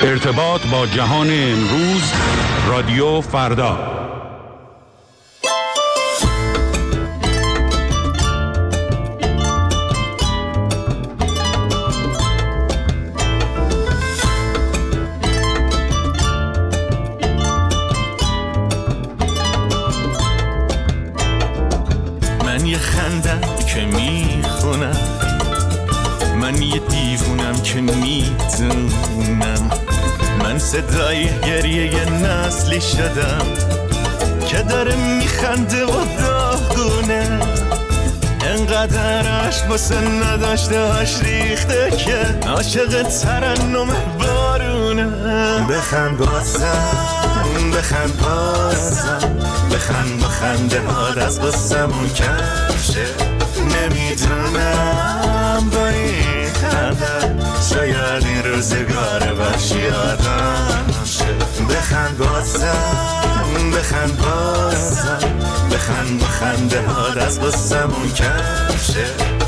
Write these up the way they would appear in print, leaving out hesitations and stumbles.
ارتباط با جهان امروز، رادیو فردا. من یه خندم که میخونم، من یه دیوونم که میدونم، من صدای گریه یه نسلی شدم که داره میخنده و داغونه، انقدر عشق واسه نداشتهاش ریخته که عاشق ترنم بارونه. بخند بازم، بخند بازم، بخند با خنده هات از قصمون کمشه، نمیدونم با این خنده شاید این روزگار وحشی آدم شه. بخند بازم، بخند بازم، بخند با خنده هات از قصمون کمشه،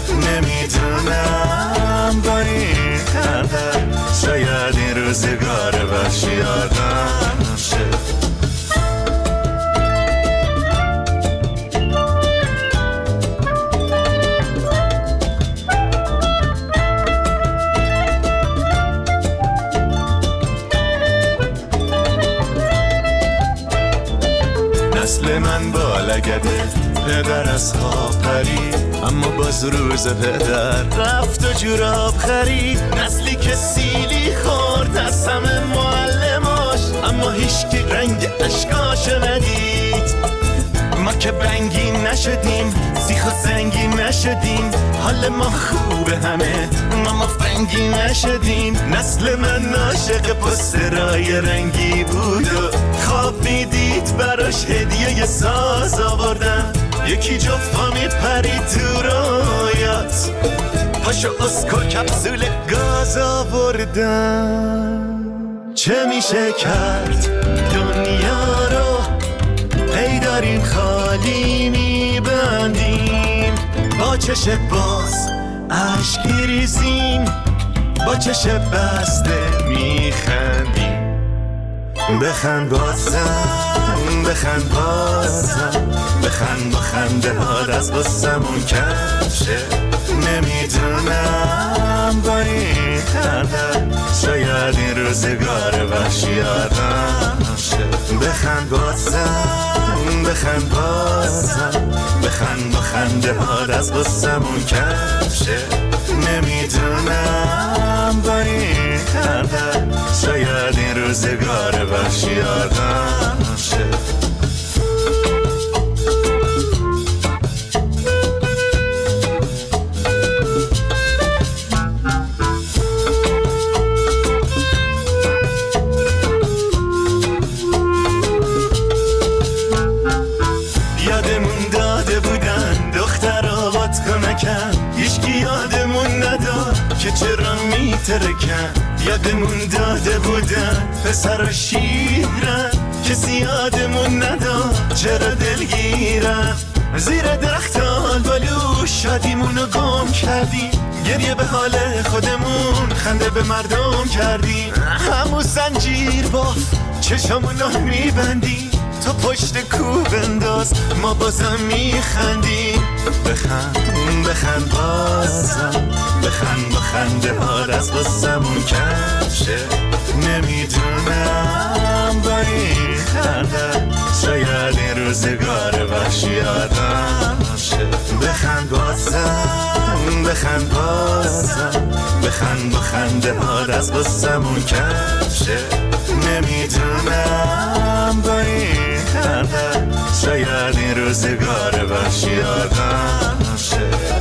نمیدونم با این خنده شاید این روزگار وحشی آدم شه. نسل من با لگده پدر از خواب پرید، اما باز روز پدر رفت و جوراب خرید. نسلی که سیلی خورد از همه معلماش، اما هیچکی رنگ اشکاشو ندید. ما که بنگین نشدیم، سیخ و زنگین نشدیم، حال ما خوبه همه ما فنگین نشدیم. نسل من عاشق پسترای رنگی بود و خواب میدید براش هدیه ساز آوردن، یکی جفا میپرید تو رویات، پاشو اسکو کپسول گاز آوردن. چه میشه کرد دنیا رو هی داریم خالی میبندیم، با چش باز عشق میریزیم، با چش بسته میخندیم. بخند بازم، بخند بازم، بخند با خنده هات از قصمون کمشه، نمیدونم با این خنده شاید این روزگار وحشی آدم شه. بخند بازم، بخند بازم، بخند با خنده هات از قصمون کمشه، نمیدونم با این خنده شاید این روزگار وحشی آدم شه. یادمون نداد که چرا میترکن، یادمون داده بودن پسر و شیرن، کسی یادمون نداد چرا دلگیرن. زیر درخت آلبالو شادیمونو گم کردیم، گریه به حال خودمون خنده به مردم کردیم. همون زنجیر باف چشمونو میبندیم، تو پشت کوه بنداز ما بازم میخندیم. بخند، بخند بازم، بخند با خنده هات از قصمون کمشه، نمیدونم با این خنده شاید این روزگار وحشی آدم شه. بخند بازم، بخند بازم، بخند با خنده هات از قصمون کمشه، نمیدونم با این خنده شاید این روزگار وحشی آدم شه.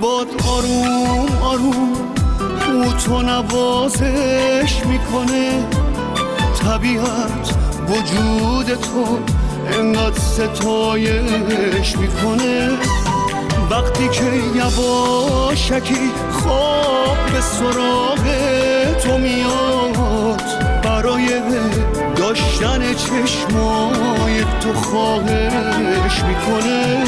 باد آروم آروم او تو نوازش میکنه، طبیعت وجود تو انقدر ستایش میکنه. وقتی که یواشکی خواب به سراغ تو میاد، برای داشتن چشمای تو خواهش میکنه.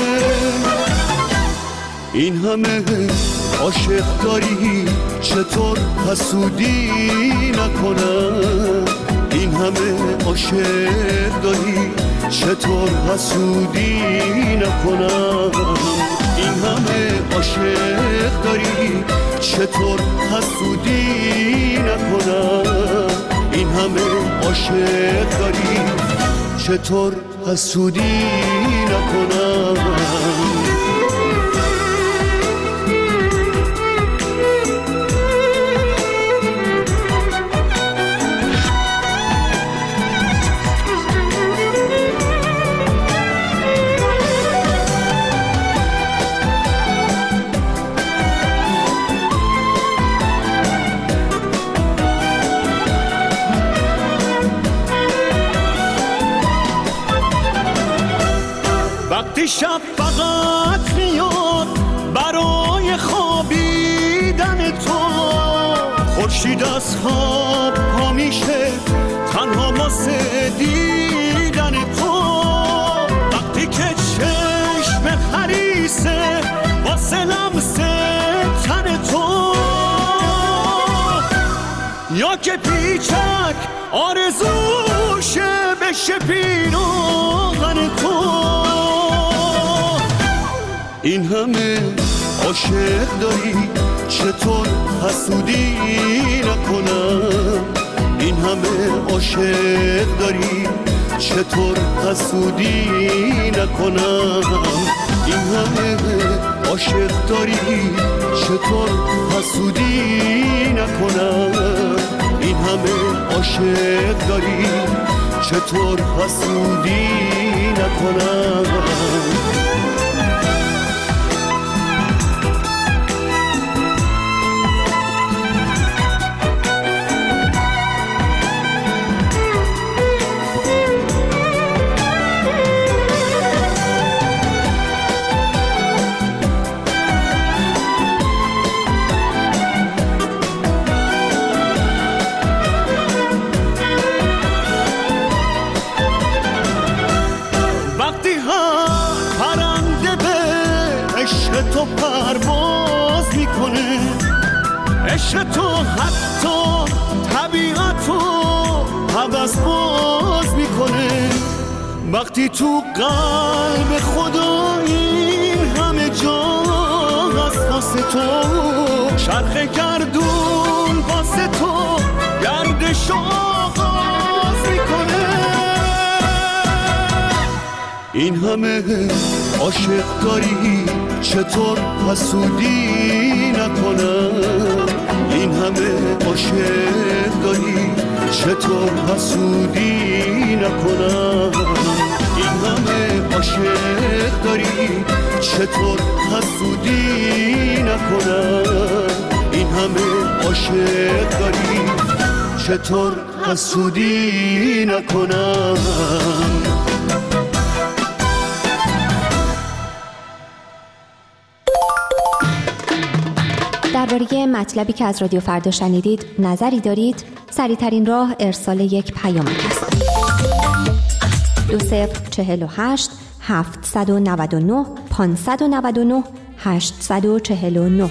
این همه عاشق داری چطور حسودی نکنم، این همه عاشق داری چطور حسودی نکنم، این همه عاشق داری چطور حسودی نکنم، این همه عاشق داری چطور حسودی نکنم. وقتی شب فقط میاد برای خوابیدن تو، خورشید از خواب پا میشه تنها واسه دیدن تو. وقتی که چشم خریسه واسه لمس تن تو، یا که پیچک آرزوشه بشه پیراهن تو. این همه عاشق داری چطور حسودی نکنم، این همه عاشق داری چطور حسودی نکنم، این همه عاشق داری چطور حسودی نکنم، این همه عاشق داری چطور حسودی نکنم. تو پرواز میکنه، عشق تو حتی طبیعت رو حوض باز میکنه. وقتی تو قلب خدا این همه جا هست واسه تو، چرخ گردون واسه تو گردش آغاز میکنه. این همه عاشق داری چطور حسودی نکنم، این همه عاشق داری چطور حسودی نکنم، این همه عاشق داری چطور حسودی نکنم، این همه عاشق داری چطور حسودی نکنم. درباره مطلبی که از رادیو فردا شنیدید نظری دارید؟ سریع‌ترین راه ارسال یک پیامک است. 2048 799 599 849.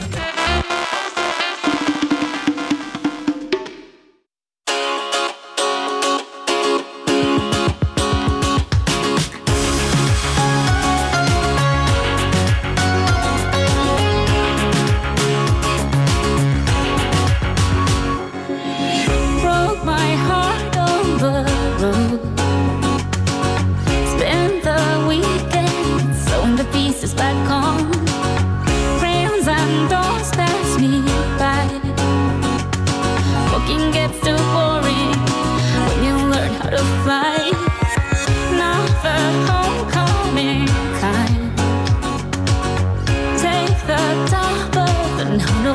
The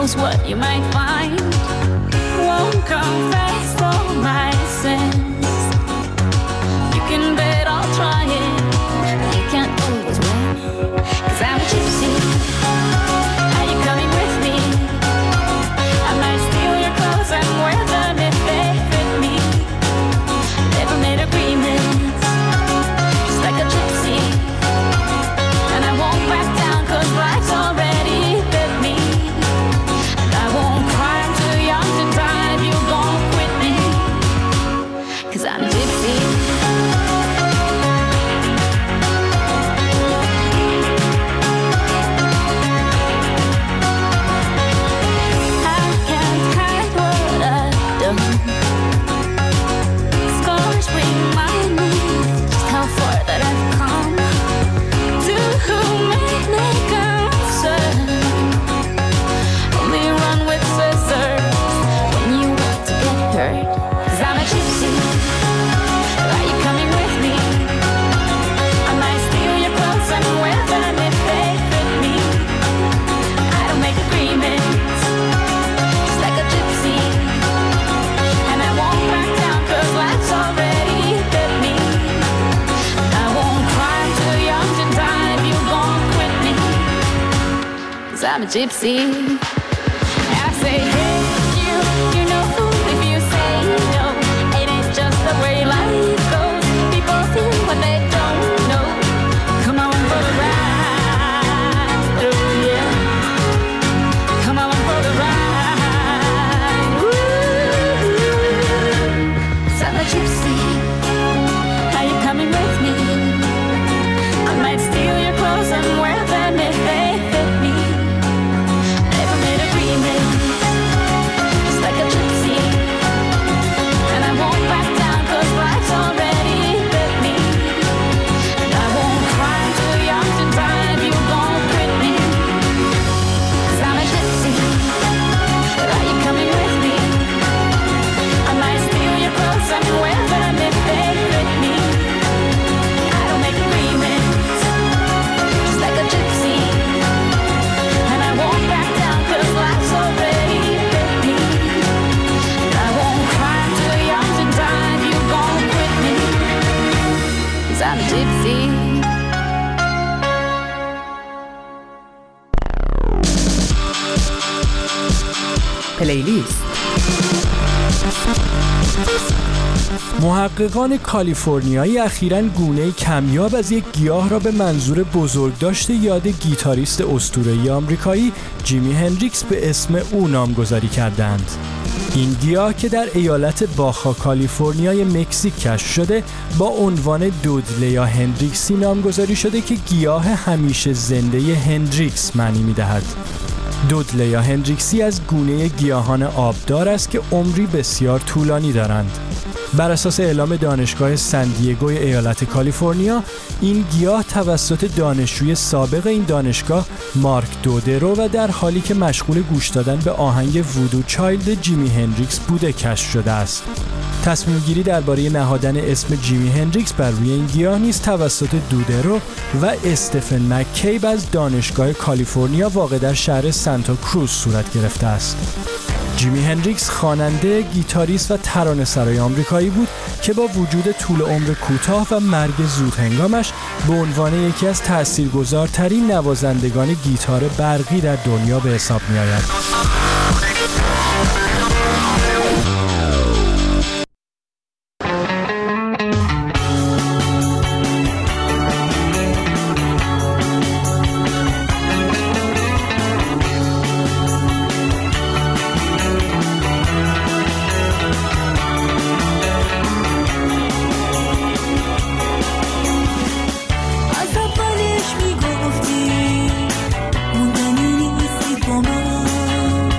knows what you might find. Won't confess all my sins. You can bet I'll try it. You can't always win, 'cause I'm a gypsy. Are you coming with me? I might steal your clothes and wear them if they fit me. Never made agreements, just like a gypsy. And I won't back down 'cause life's already bit me. And I won't cry, I'm too young to die if you won't quit me, 'cause I'm a gypsy. I'm a gypsy. I say, hey, you know, if you say no, it ain't just the way life goes. People feel what they don't know. Come on for the ride, oh yeah. Come on for the ride. Woo. So I'm a gypsy. Are you coming with me? I might steal your clothes and wear them if they fit me. Just like a gypsy, and I won't back down 'cause life's already bit me. And I won't cry, I'm too young to die if you won't quit me, 'cause I'm a gypsy. Are you coming with me? I might steal your clothes and wear them if they fit me. I don't make agreements, just like a gypsy. And I won't back down 'cause life's already bit me. And I won't cry, I'm too young to die if you won't quit me, 'cause I'm a gypsy. پلیلیست. محققان کالیفرنیایی اخیراً گونه‌ای کمیاب از یک گیاه را به منظور بزرگداشت یاد گیتاریست اسطوره‌ای آمریکایی جیمی هندریکس به اسم او نامگذاری کردند. این گیاه که در ایالت باخا کالیفرنیای مکزیک کشف شده با عنوان دودلیا هندریکسی نامگذاری شده که گیاه همیشه زنده هندریکس معنی می‌دهد. دودلیا هندریکسی از گونه گیاهان آبدار است که عمری بسیار طولانی دارند. بر اساس اعلام دانشگاه سن دیگوی ایالت کالیفرنیا، این گیاه توسط دانشجوی سابق این دانشگاه مارک دودرو و در حالی که مشغول گوش دادن به آهنگ وودو چایلد جیمی هندریکس بوده کشف شده است. تصمیم گیری درباره نهادن اسم جیمی هندریکس بر روی این گیاه نیز توسط دودرو و استفن مککیب از دانشگاه کالیفرنیا واقع در شهر سانتا کروز صورت گرفته است. جیمی هندریکس خواننده، گیتاریست و ترانه‌سرای آمریکایی بود که با وجود طول عمر کوتاه و مرگ زودهنگامش به عنوان یکی از تاثیرگذارترین نوازندگان گیتار برقی در دنیا به حساب می‌آید. موندنی نیستی با من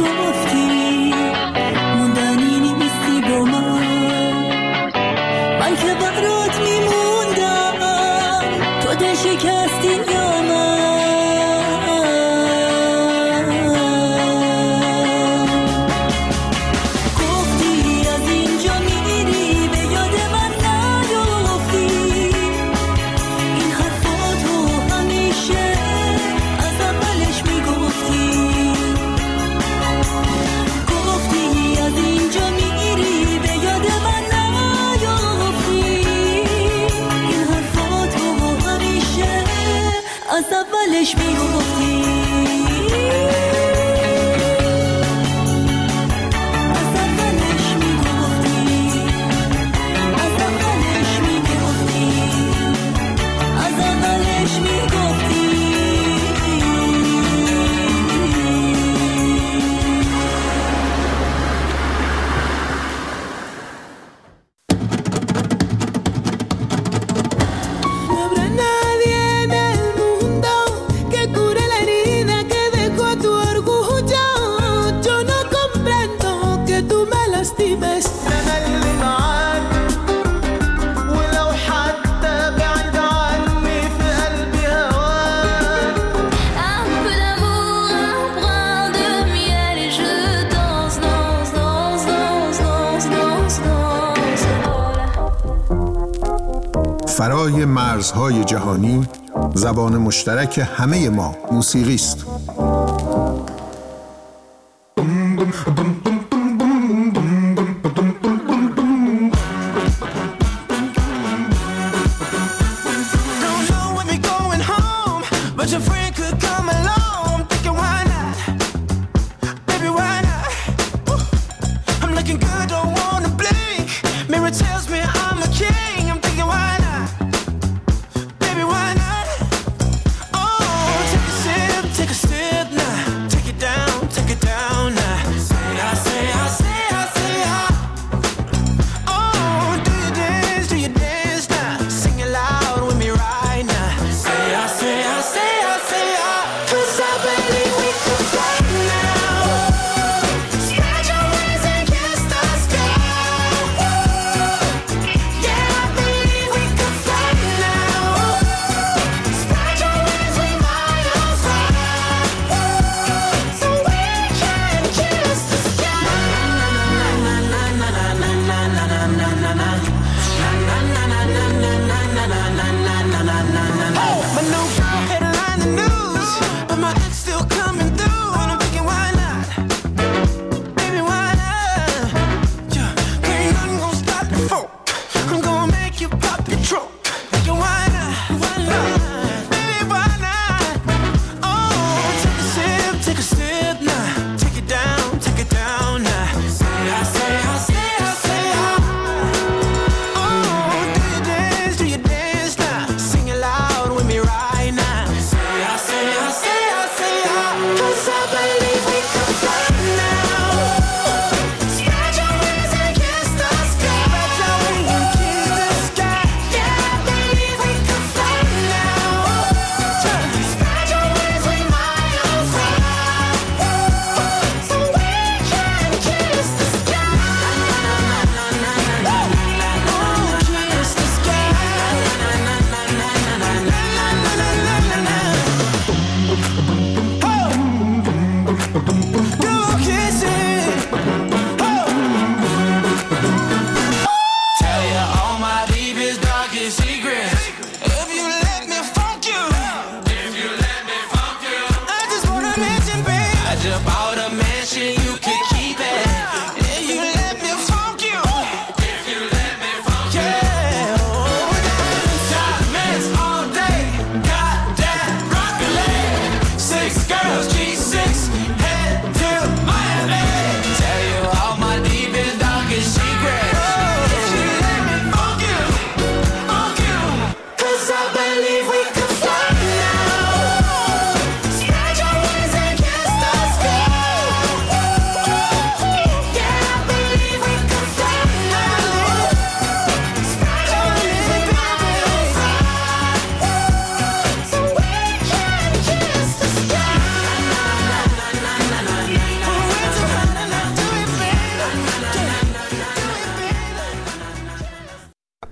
گفتی موندنی نیستی با من که برات میموندم تو دل شکستی یا من گفتی از اینجا میری به یاد من نیافتی این حرفاتو همیشه از اولش میگفتی گفتی از اینجا میری به یاد من نیافتی این حرفاتو همیشه از اولش میگفتی از اولش میگفتی از اولش میگفتی از اولش میگفتی No habrá nadie en el mundo que cure la herida que dejó tu orgullo. Yo no comprendo que tú me lastimes. أنا اللي معاك ولو حتى بعيد عني في قلبي هواك Un peu d'amour, un brin de miel et je danse, danse, danse, danse, danse, danse, danse. فرای مرزهای جهانی زبان مشترک همه ما موسیقی است. Don't know when we're going home, but your friend could come along. I'm thinking why not? Baby, why not? I'm looking good, don't wanna blink. Mirror tells me I'm a king. I'm thinking why not? Baby, why not? Oh, take a sip now. Take it down now. Say I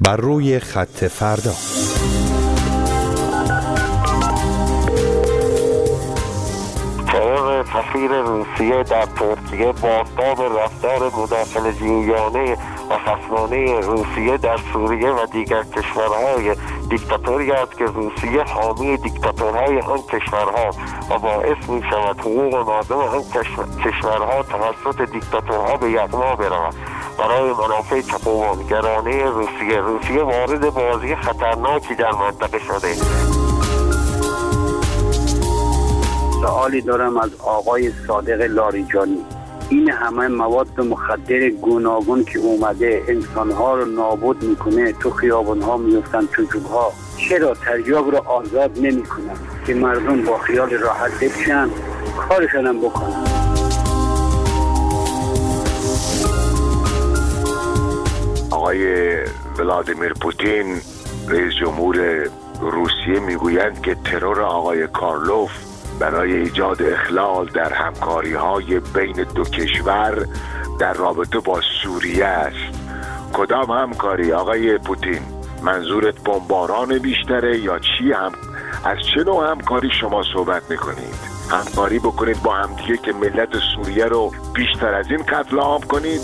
بر روی خط فردا. ترور سفیر روسیه در ترکیه بازتاب رفتار مداخله‌جویانه و خصمانه روسیه در سوریه و دیگر کشورهای دیکتاتوری است که روسیه حامی دیکتاتورهای آن کشورها و باعث می شود حقوق مردم آن کشورها توسط دیکتاتورها به یغما برود. برای منافع چپاولگرانه روسیه وارد بازی خطرناکی در منطقه شده. سوالی دارم از آقای صادق لاریجانی. این همه مواد مخدر گوناگون که اومده انسانها رو نابود میکنه، تو خیابانها میفتن، تو جوبها، چرا تریاق رو آزاد نمیکنن که مردم با خیال راحت بشن کارشون هم بکنن؟ آقای ولادیمیر پوتین رئیس جمهور روسیه میگویند که ترور آقای کارلوف برای ایجاد اخلال در همکاری‌های بین دو کشور در رابطه با سوریه است. کدام همکاری آقای پوتین؟ منظورت بمباران بیشتره یا چی؟ از چه نوع همکاری شما صحبت میکنید؟ همکاری بکنید با همدیگه که ملت سوریه رو بیشتر از این قتل عام کنید؟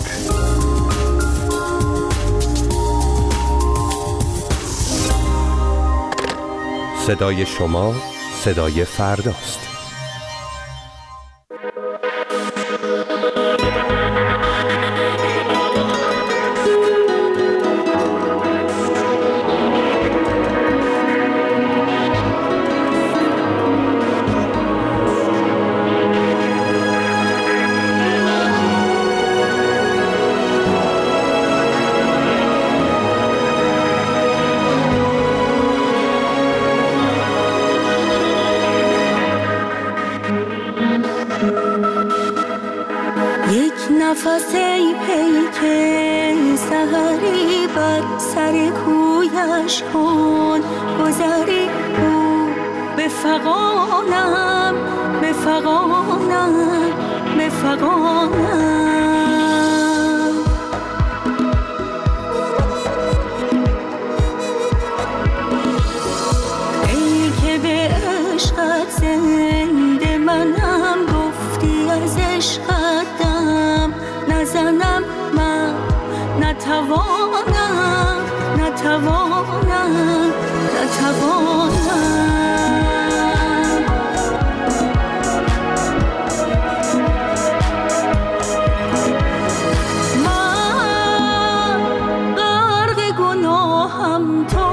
صدای شما صدای فرداست. نفسی پیک سحری بر سر کویش کن گذری او بفغانم بفغانم بفغانم. ای که به عشقت زنده منم، گفتی از عشقت نزنم من نتوانم نتوانم نتوانم. من غرق گناهم، تو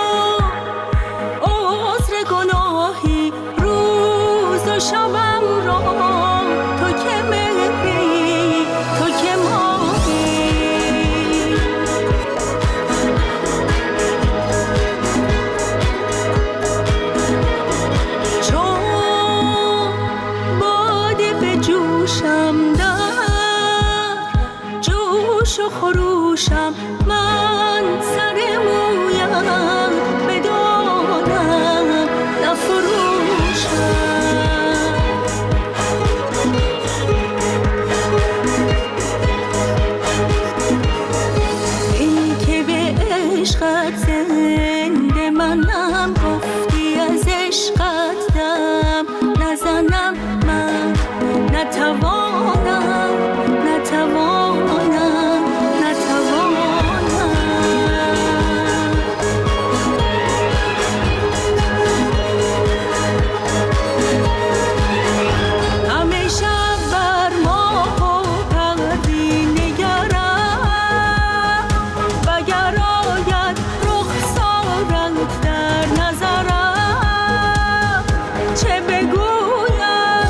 عذر گناهی روز و شبم را، تو که مهری تو که ماهی. چون باده به جوشم در جوش و خروشم، من سر مویم بدانم نفروشم. عشقت زنده منم، گفتی از عشقت دم نزنم من نتوانم نتوانم نتوانم. همیشه بر ماه و پروی نگرم، وگر چه بگویم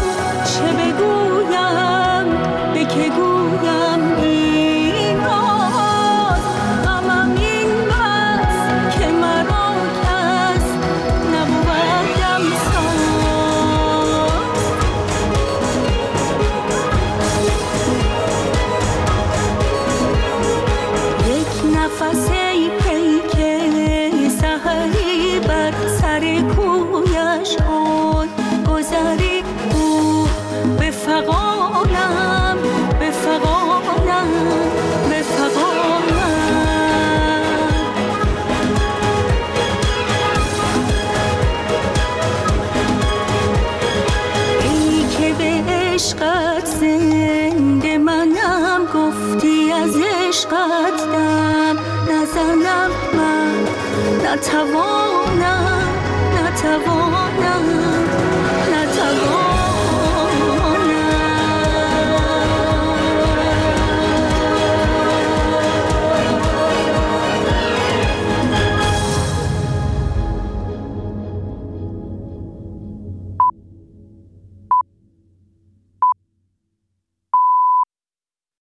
به که گویم این راز، غمم این بس که مرا کس نبود دمساز. یک نفس ای پیک سحری بر سر کویش آن گذری او بفغانم بفغانم عشقت دم نزنم من، نتوانم نتوانم نتوانم